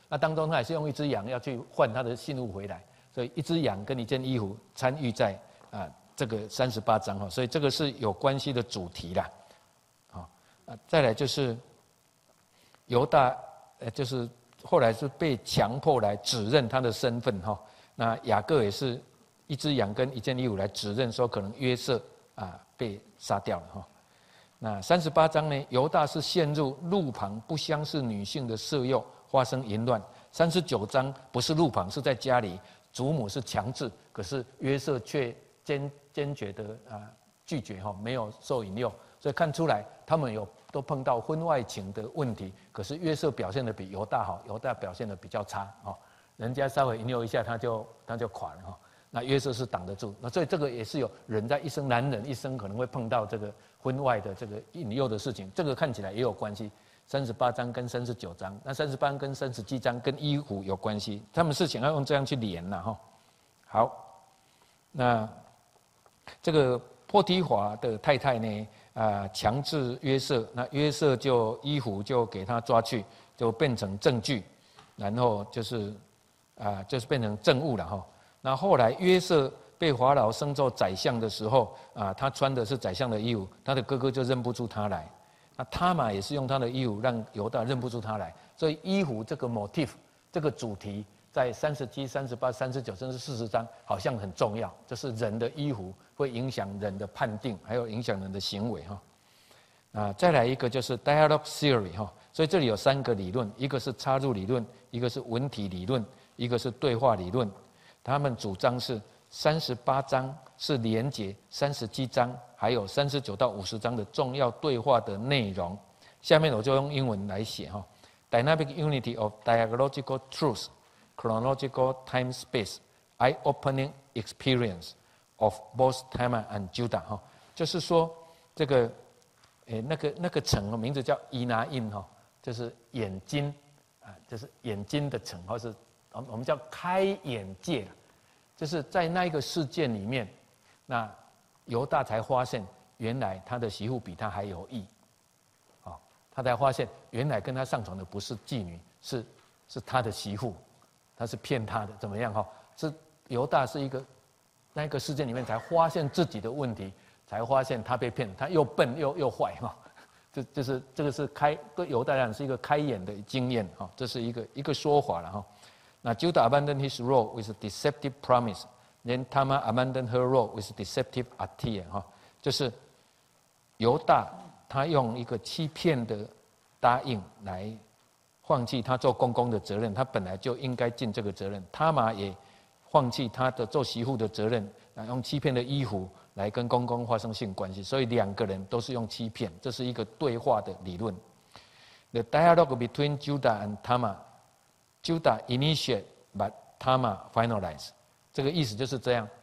Speaker 1: 那当中他也是用一只羊要去换他的信物回来，所以一只羊跟一件衣服参与在啊这个三十八章哈，所以这个是有关系的主题啦。好，啊再来就是犹大，呃就是后来是被强迫来指认他的身份哈。那雅各也是一只羊跟一件衣服来指认说可能约瑟啊被杀掉了哈。那三十八章呢，犹大是陷入路旁不相识女性的色诱，发生淫乱。三十九章不是路旁，是在家里，祖母是强制，可是约瑟却坚坚决的啊拒绝哈，没有受引诱，所以看出来他们有都碰到婚外情的问题，可是约瑟表现的比犹大好，犹大表现的比较差哈，人家稍微引诱一下他就他就垮了哈。那约瑟是挡得住，那所以这个也是有人在一生，男人一生可能会碰到这个婚外的这个引诱的事情，这个看起来也有关系。三十八章跟三十九章，那三十八章跟三十七章跟衣服有关系，他们是想要用这样去连呐哈。好，那这个波提华的太太呢，啊强制约瑟，那约瑟就衣服就给他抓去，就变成证据，然后就是啊就是变成证物了哈。那后来约瑟被法老升做宰相的时候，啊，他穿的是宰相的衣服，他的哥哥就认不出他来。那他玛也是用他的衣服让犹大认不出他来，所以衣服这个 motif 这个主题在三十七、三十八、三十九甚至四十章好像很重要，就是人的衣服会影响人的判定，还有影响人的行为哈。啊，再来一个就是 dialogue theory 哈，所以这里有三个理论，一个是插入理论，一个是文体理论，一个是对话理论。他们主张是三十八章是连结三十七章还有三十九到五十章的重要对话的内容。下面我就用英文来写哈 ：Dynamic unity of dialogical truth, chronological time space, eye-opening experience of both Tamar and Judah 哈，就是说这个诶那个那个城名字叫伊拿印哈，就是眼睛啊，就是眼睛的城，或是我们叫开眼界，就是在那一个事件里面，那犹大才发现原来他的媳妇比他还有意，啊，他才发现原来跟他上床的不是妓女，是是他的媳妇，他是骗他的，怎么样哈？是犹大是一个那个事件里面才发现自己的问题，才发现他被骗，他又笨又又坏哈，这就是这个是开对犹大来讲是一个开眼的经验哈，这是一个一个说法了哈。那 Judah abandoned his role with a deceptive promise, then Tamar abandoned her role with deceptive attire 哈，就是犹大他用一个欺骗的答应来放弃他做公公的责任，他本来就应该尽这个责任。他玛也放弃他的做媳妇的责任，用欺骗的衣服来跟公公发生性关系，所以两个人都是用欺骗，这是一个对话的理论。The dialogue between Judah and Tamar.Judah initiate, but Tamar finalize。这个意思就是这样。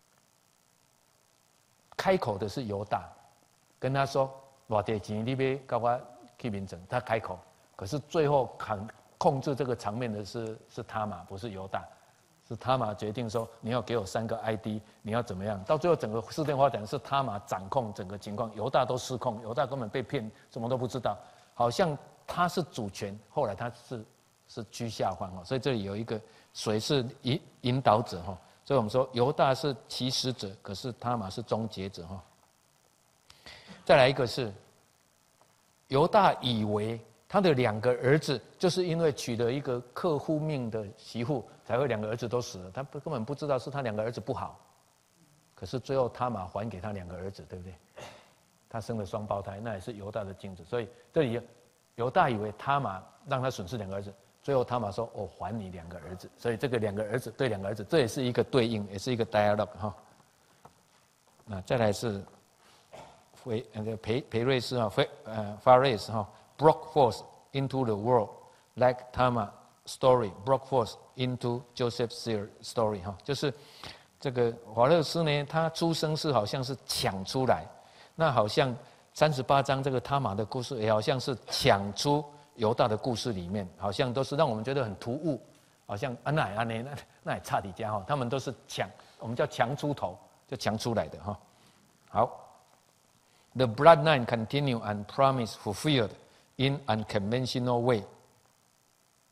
Speaker 1: 开口的是犹大，跟他说：“偌多钱你要跟我去民政。”他开口，可是最后控控制这个场面的是是他玛，不是犹大。是他玛决定说：“你要给我三个 I D， 你要怎么样？”到最后整个事件发展是他玛掌控整个情况，犹大都失控，犹大根本被骗，什么都不知道，好像他是主权，后来他是。是居下方哈，所以这里有一个谁是引引导者哈，所以我们说犹大是起始者，可是他玛是终结者哈。再来一个是犹大以为他的两个儿子就是因为娶了一个克夫命的媳妇，才会两个儿子都死了，他根本不知道是他两个儿子不好，可是最后他玛还给他两个儿子，对不对？他生了双胞胎，那也是犹大的精子，所以这里犹大以为他玛让他损失两个儿子。最后他玛说：“我还你两个儿子。”所以这个两个儿子对两个儿子，这也是一个对应，也是一个 dialogue 哈。那再来是培那个培培瑞斯哈，费呃法瑞斯哈 ，broke forth into the world like Tamar story broke forth into Joseph's story 哈，就是这个法勒斯呢，他出生是好像是抢出来，那好像三十八章这个他玛的故事也好像是抢出。犹大的故事里面，好像都是让我们觉得很突兀，好像啊那啊那那也差底家哈，他们都是抢，我们叫抢出头，就抢出来的哈。好 ，The bloodline continue and promise fulfilled in unconventional way。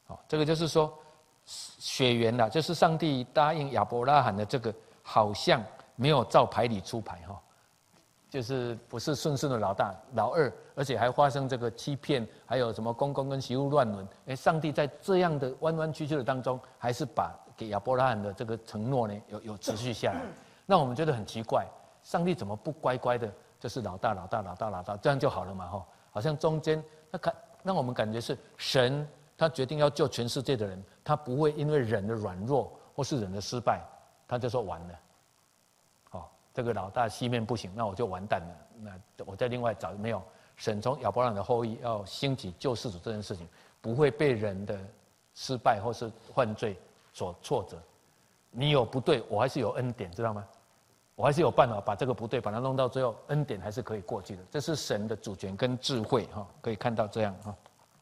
Speaker 1: 哦，这个就是说血缘啦，就是上帝答应亚伯拉罕的这个，好像没有照牌理出牌哈，就是不是顺顺的老大老二，而且还发生这个欺骗，还有什么公公跟媳妇乱伦，哎，上帝在这样的弯弯曲曲的当中，还是把给亚伯拉罕的这个承诺呢，有有持续下来。那我们觉得很奇怪，上帝怎么不乖乖的，就是老大老大老大老大，这样就好了嘛哈？好像中间那看让我们感觉是神他决定要救全世界的人，他不会因为人的软弱或是人的失败，他就说完了。这个老大西面不行，那我就完蛋了。那我再另外找，没有神从亚伯拉罕的后裔要兴起救世主这件事情，不会被人的失败或是犯罪所挫折。你有不对，我还是有恩典，知道吗？我还是有办法把这个不对把它弄到最后，恩典还是可以过去的。这是神的主权跟智慧哈，可以看到这样哈。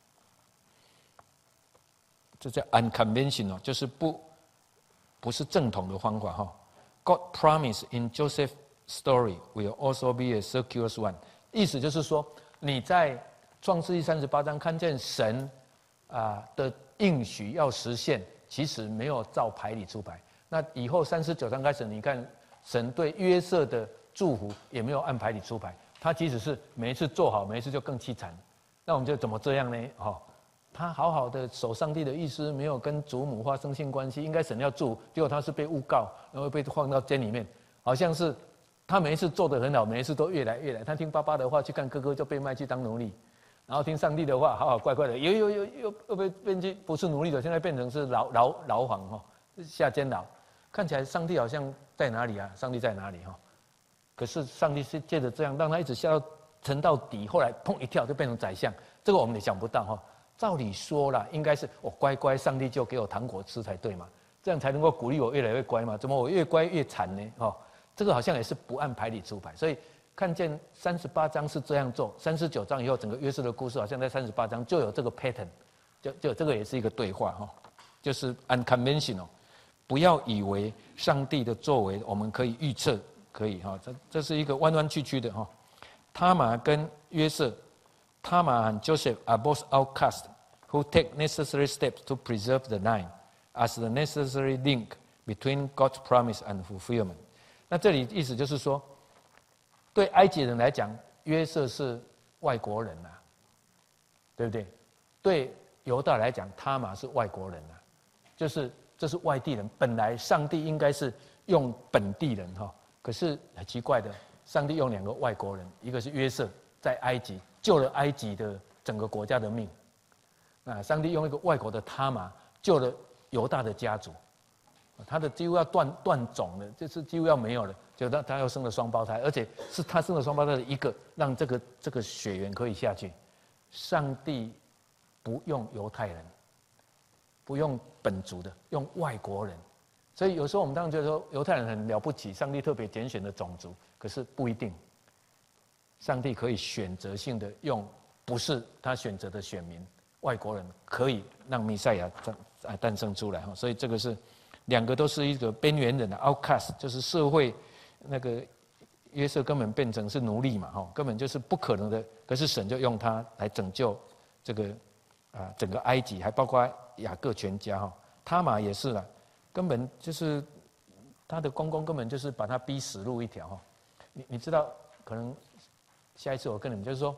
Speaker 1: 这叫 unconventional， 就是不不是正统的方法哈。God promise in Joseph's story will also be a circular one。意思就是说，你在创世纪三十八章看见神啊的应许要实现，其实没有照牌理出牌。那以后三十九章开始，你看神对约瑟的祝福也没有按牌理出牌。他即使是每一次做好，每一次就更凄惨。那我们就怎么这样呢？哦，他好好的守上帝的意思，没有跟祖母发生性关系，应该神要祝福，结果他是被诬告，然后被放到监里面，好像是他每一次做得很好，每一次都越来越来。他听爸爸的话去看哥哥，就被卖去当奴隶，然后听上帝的话，好好乖乖的，又又又又又被变去不是奴隶的，现在变成是牢牢牢房哈，下监牢。看起来上帝好像在哪里啊？上帝在哪里哈？可是上帝是借着这样让他一直下到沉到底，后来砰一跳就变成宰相，这个我们也想不到哈。照理说啦，应该是我乖乖，上帝就给我糖果吃才对嘛，这样才能够鼓励我越来越乖嘛。怎么我越乖越惨呢？哦，这个好像也是不按牌理出牌。所以看见三十八章是这样做，三十九章以后整个约瑟的故事好像在三十八章就有这个 pattern， 就就这个也是一个对话哈，就是 unconventional。不要以为上帝的作为我们可以预测，可以哈，这这是一个弯弯曲曲的哈。他玛跟约瑟。Tamar and Joseph are both outcasts who take necessary steps to preserve the line as the necessary link between God's promise and fulfillment. 那这里意思就是说，对埃及人来讲，约瑟是外国人啊，对不对？对犹大来讲，他玛是外国人啊，就是这是外地人。本来上帝应该是用本地人哈，可是很奇怪的，上帝用两个外国人，一个是约瑟在埃及。救了埃及的整个国家的命，那上帝用一个外国的他玛救了犹大的家族，他的几乎要断断种了，就是几乎要没有了，就他他又生了双胞胎，而且是他生了双胞胎的一个，让这个这个血缘可以下去。上帝不用犹太人，不用本族的，用外国人。所以有时候我们当然觉得说犹太人很了不起，上帝特别拣选的种族，可是不一定。上帝可以选择性的用不是他选择的选民，外国人可以让弥赛亚诞生出来哈，所以这个是两个都是一个边缘人的 outcast， 就是社会那个约瑟根本变成是奴隶嘛哈，根本就是不可能的，可是神就用他来拯救这个啊整个埃及，还包括雅各全家哈，他玛也是啦，根本就是他的公公根本就是把他逼死路一条哈，你你知道可能。下一次我跟你们就是说，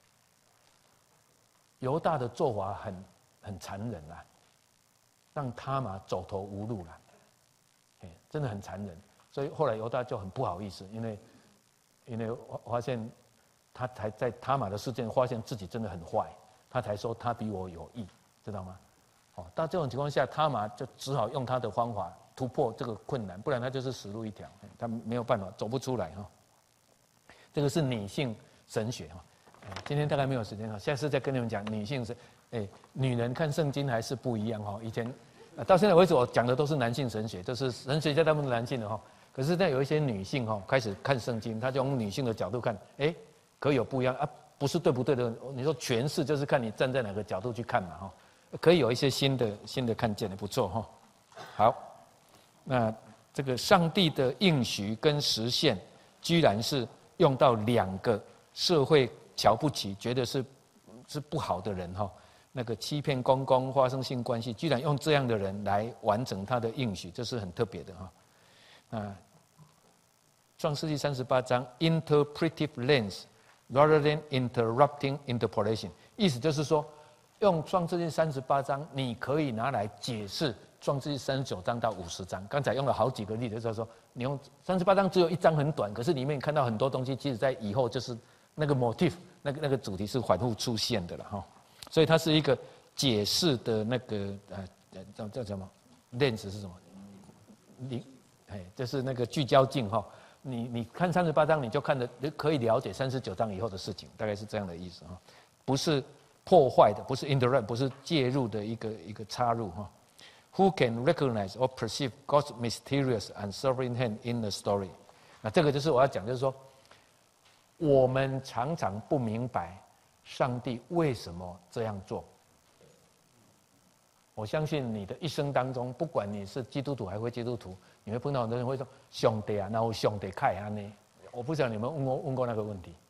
Speaker 1: 犹大的做法很很残忍啊，让他玛走投无路了，哎，真的很残忍。所以后来犹大就很不好意思，因为因为发现他才在他玛的事件发现自己真的很坏，他才说他比我有义，知道吗？哦，到这种情况下，他玛就只好用他的方法突破这个困难，不然他就是死路一条，他没有办法走不出来哈。这个是女性。神学哈，今天大概没有时间哈，下次再跟你们讲女性是，哎，女人看圣经还是不一样哈。以前到现在为止，我讲的都是男性神学，就是神学家他们是男性的哈。可是，在有一些女性哈开始看圣经，她就从女性的角度看，哎，可以有不一样啊，不是对不对的？你说诠释就是看你站在哪个角度去看嘛哈，可以有一些新的新的看见的，不错哈。好，那这个上帝的应许跟实现，居然是用到两个。社会瞧不起，觉得是是不好的人哈， 那个欺骗公公发生性关系，居然用这样的人来完成他的应许，这是很特别的哈。啊，创世纪三十八章 interpretive lens rather than interrupting interpolation， 意思就是说，用创世纪三十八章，你可以拿来解释创世纪三十九章到五十章。刚才用了好几个例子，就是说，你用三十八章只有一章很短，可是里面看到很多东西，其实在以后就是那个 motif， 那个那个主题是反复出现的了哈。所以它是一个解释的那个呃叫叫什么 lens 是什么？你哎，就是那个聚焦镜哈。你你看三十八章，你就看得可以了解三十九章以后的事情，大概是这样的意思哈。不是破坏的，不是 interrupt， 不是介入的一个一个插入哈。Who can recognize or perceive God's mysterious and sovereign hand in the story？ 那这个就是我要讲，就是说，我们常常不明白上帝为什么这样做。我相信你的一生当中，不管你是基督徒还是基督徒，你会碰到很多人会说：“上帝啊，然后上帝开安呢？”我不知道你们问过问过那个问题。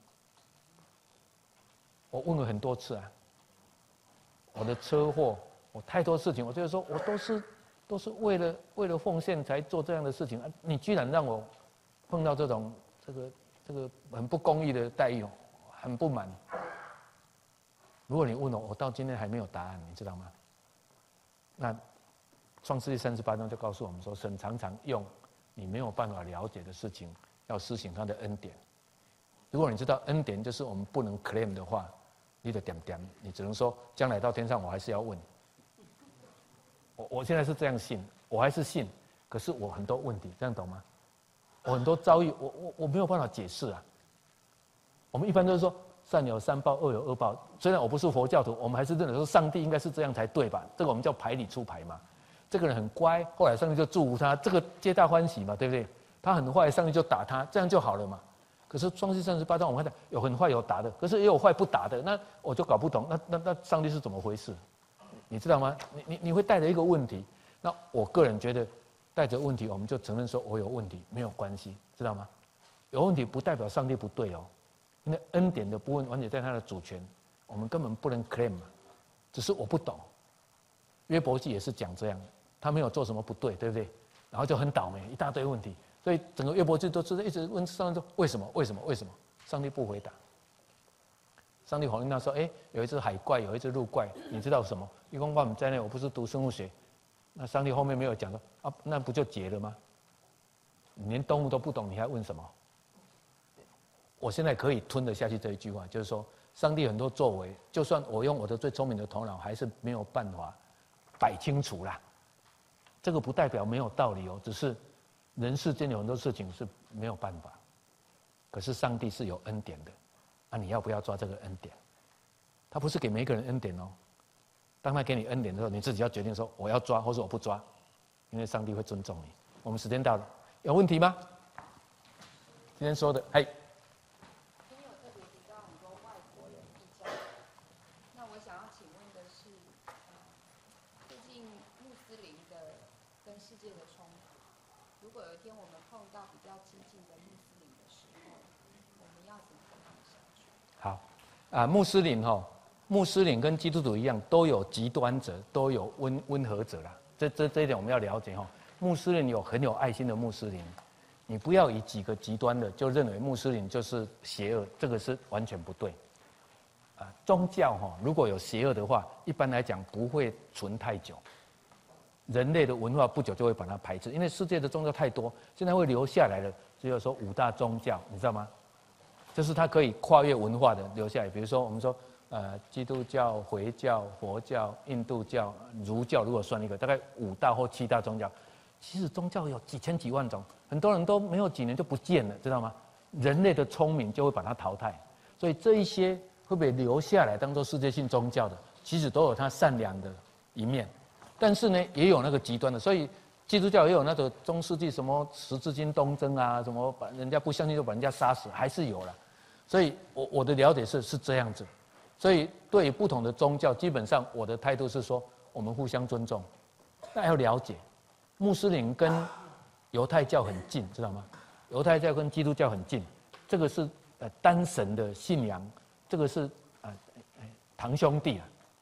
Speaker 1: 我问了很多次啊。我的车祸，我太多事情，我就是说我都是都是为了为了奉献才做这样的事情，你居然让我碰到这种这个这个很不公义的待遇，很不满。如果你问我，我到今天还没有答案，你知道吗？那创世纪三十八章就告诉我们说，神常常用你没有办法了解的事情，要施行他的恩典。如果你知道恩典就是我们不能 claim 的话，你的点点，你只能说将来到天上我还是要问。我我现在是这样信，我还是信，可是我很多问题，这样懂吗？我很多遭遇，我我我没有办法解释啊。我们一般都是说善有善报，恶有恶报。虽然我不是佛教徒，我们还是认为说上帝应该是这样才对吧？这个我们叫牌理出牌嘛。这个人很乖，后来上帝就祝福他，这个皆大欢喜嘛，对不对？他很坏，上帝就打他，这样就好了嘛。可是创世三十八章我们看到有很坏有打的，可是也有坏不打的，那我就搞不懂，那那那上帝是怎么回事？你知道吗？你你你会带着一个问题，那我个人觉得带着问题，我们就承认说我有问题，没有关系，知道吗？有问题不代表上帝不对哦，因为恩典的部分完全在他的主权，我们根本不能 claim 嘛，只是我不懂。约伯记也是讲这样，他没有做什么不对，对不对？然后就很倒霉，一大堆问题，所以整个约伯记都是一直问上帝说为什么为什么为什么？上帝不回答。上帝回应他说：“哎，有一只海怪，有一只陆怪，你知道什么？一共我们在内，我不是读生物学。那上帝后面没有讲说啊，那不就结了吗？你连动物都不懂，你还问什么？我现在可以吞得下去这一句话，就是说，上帝很多作为，就算我用我的最聪明的头脑，还是没有办法摆清楚啦。这个不代表没有道理哦，只是人世间有很多事情是没有办法，可是上帝是有恩典的。”那、啊、你要不要抓这个恩典？他不是给每一个人恩典哦。当他给你恩典的时候，你自己要决定说我要抓，或是我不抓，因为上帝会尊重你。我们时间到了，有问题吗？今天说的，嘿。
Speaker 2: 今天有特别提到很多外国人比较，那我想要请问的是，呃，最近穆斯林的跟世界的冲突，如果有一天我们碰到比较激进的穆斯林的时候，我们要怎么跟他们相处？
Speaker 1: 好，啊，穆斯林哈、哦，穆斯林跟基督徒一样，都有极端者，都有温温和者啦。这这这一点我们要了解哈、哦。穆斯林有很有爱心的穆斯林，你不要以几个极端的就认为穆斯林就是邪恶，这个是完全不对。啊，宗教哈、哦，如果有邪恶的话，一般来讲不会存太久。人类的文化不久就会把它排斥，因为世界的宗教太多，现在会留下来的只有说五大宗教，你知道吗？就是它可以跨越文化的留下来，比如说我们说，呃，基督教、回教、佛教、印度教、儒教，如果算一个，大概五大或七大宗教。其实宗教有几千几万种，很多人都没有几年就不见了，知道吗？人类的聪明就会把它淘汰，所以这一些会被留下来当做世界性宗教的，其实都有它善良的一面，但是呢，也有那个极端的，所以。基督教也有那个中世纪什么十字军东征啊，什么把人家不相信就把人家杀死，还是有了。所以我我的了解是是这样子。所以对于不同的宗教，基本上我的态度是说，我们互相尊重。那要了解，穆斯林跟犹太教很近，知道吗？犹太教跟基督教很近，这个是呃单神的信仰，这个是呃堂兄弟啊。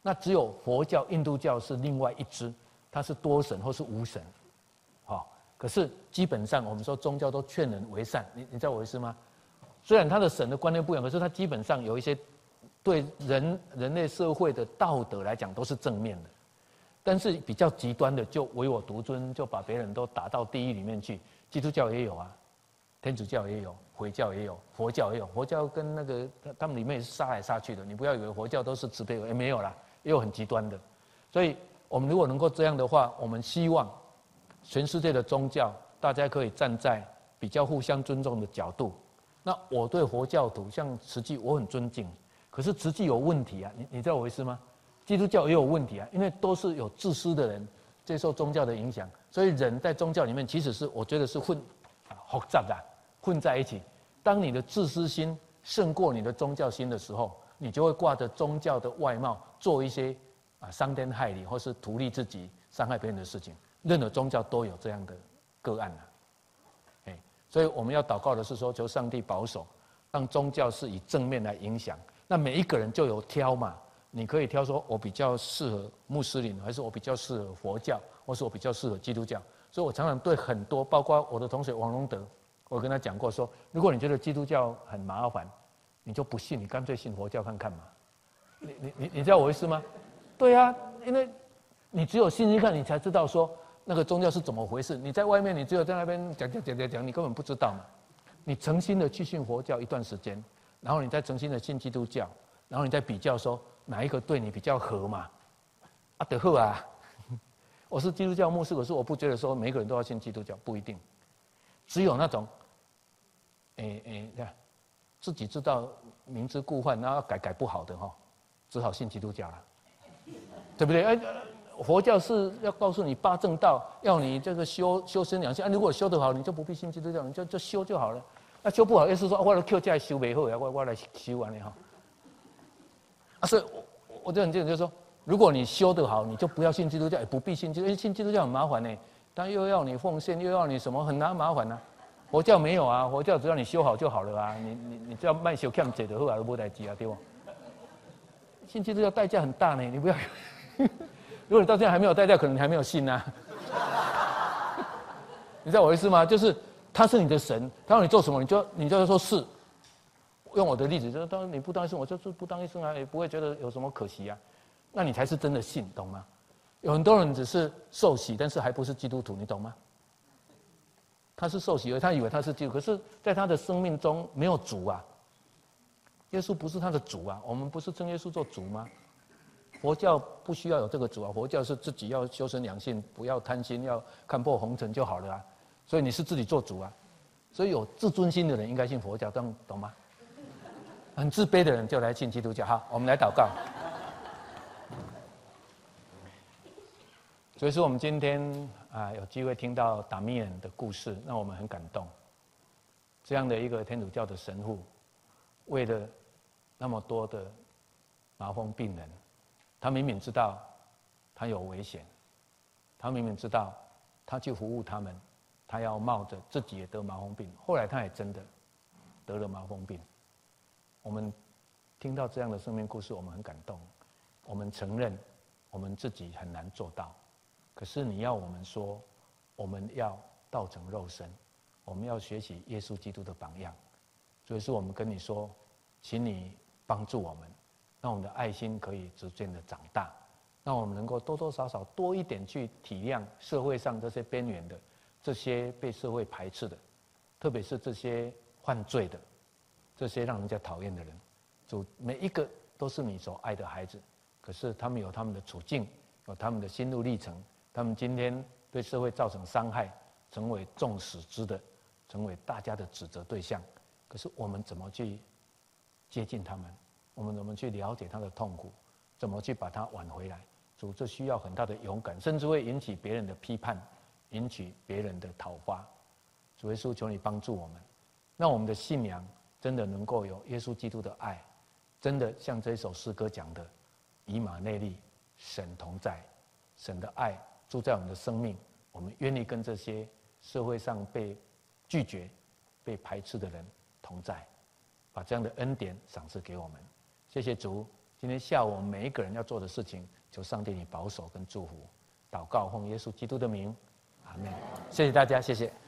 Speaker 1: 那只有佛教、印度教是另外一支，它是多神或是无神，好、哦。可是基本上我们说宗教都劝人为善，你你知道我意思吗？虽然他的神的观念不一样，可是他基本上有一些对人人类社会的道德来讲都是正面的。但是比较极端的，就唯我独尊，就把别人都打到地狱里面去。基督教也有啊，天主教也有，回教也有，佛教也有。佛教跟那个他们里面也是杀来杀去的。你不要以为佛教都是慈悲，也没有啦，也有很极端的。所以我们如果能够这样的话，我们希望全世界的宗教大家可以站在比较互相尊重的角度。那我对佛教徒像慈济，我很尊敬，可是慈济有问题啊，你你知道我意思吗？基督教也有问题啊，因为都是有自私的人接受宗教的影响，所以人在宗教里面其实是我觉得是混啊复杂的混在一起。当你的自私心胜过你的宗教心的时候，你就会挂着宗教的外貌做一些啊伤天害理或是图利自己、伤害别人的事情。任何宗教都有这样的个案啊，哎，所以我们要祷告的是说，求上帝保守，让宗教是以正面来影响。那每一个人就有挑嘛。你可以挑说，我比较适合穆斯林，还是我比较适合佛教，或是我比较适合基督教。所以我常常对很多，包括我的同学王荣德，我跟他讲过说，如果你觉得基督教很麻烦，你就不信，你干脆信佛教看看嘛。你你你你知道我意思吗？对啊，因为你只有信心看，你才知道说那个宗教是怎么回事。你在外面，你只有在那边讲讲讲讲讲，你根本不知道嘛。你诚心的去信佛教一段时间，然后你再诚心的信基督教，然后你再比较说。哪一个对你比较合嘛？啊，得好啊！我是基督教牧师，可是我不觉得说每个人都要信基督教，不一定。只有那种，诶诶，看自己知道明知故犯，然后改改不好的哈，只好信基督教了，对不对？哎，佛教是要告诉你八正道，要你这个修修身养性。啊，如果修得好，你就不必信基督教，你就就修就好了。那、啊、修不好，意思说我来靠这修不好呀，我我来修完了哈。啊，所以我我就很清楚，就是说，如果你修得好，你就不要信基督教，也不必信基督教，因为信基督教很麻烦呢，他又要你奉献，又要你什么，很难麻烦啊。佛教没有啊，佛教只要你修好就好了啊，你你你只要慢修欠债就好啊，无代志啊，对不？信基督教代价很大呢，你不要，如果你到现在还没有代价，可能你还没有信啊。你知道我意思吗？就是他是你的神，他让你做什么，你就你就说是。用我的例子，就是当你不当医生，我就是不当医生啊，也不会觉得有什么可惜啊。那你才是真的信，懂吗？有很多人只是受洗，但是还不是基督徒，你懂吗？他是受洗而他以为他是基督徒，可是在他的生命中没有主啊。耶稣不是他的主啊，我们不是称耶稣做主吗？佛教不需要有这个主啊，佛教是自己要修身养性，不要贪心，要看破红尘就好了啊。所以你是自己做主啊。所以有自尊心的人应该信佛教，懂懂吗？很自卑的人就来信基督教。好，我们来祷告。所以说，我们今天啊有机会听到达米恩的故事，让我们很感动。这样的一个天主教的神父，为了那么多的麻风病人，他明明知道他有危险，他明明知道他去服务他们，他要冒着自己也得麻风病。后来他也真的得了麻风病。我们听到这样的生命故事，我们很感动。我们承认我们自己很难做到，可是你要我们说，我们要道成肉身，我们要学习耶稣基督的榜样。所以是我们跟你说，请你帮助我们，让我们的爱心可以逐渐的长大，让我们能够多多少少多一点去体谅社会上这些边缘的，这些被社会排斥的，特别是这些犯罪的，这些让人家讨厌的人。主，每一个都是你所爱的孩子，可是他们有他们的处境，有他们的心路历程，他们今天对社会造成伤害，成为众矢之的，成为大家的指责对象。可是我们怎么去接近他们？我们怎么去了解他的痛苦？怎么去把他挽回来？主，这需要很大的勇敢，甚至会引起别人的批判，引起别人的讨伐。主耶稣，求你帮助我们，让我们的信仰真的能够有耶稣基督的爱，真的像这一首诗歌讲的，以马内利，神同在，神的爱住在我们的生命，我们愿意跟这些社会上被拒绝、被排斥的人同在，把这样的恩典赏赐给我们。谢谢主。 今天下午我们每一个人要做的事情，求上帝你保守跟祝福。祷告奉耶稣基督的名，阿门。谢谢大家，谢谢。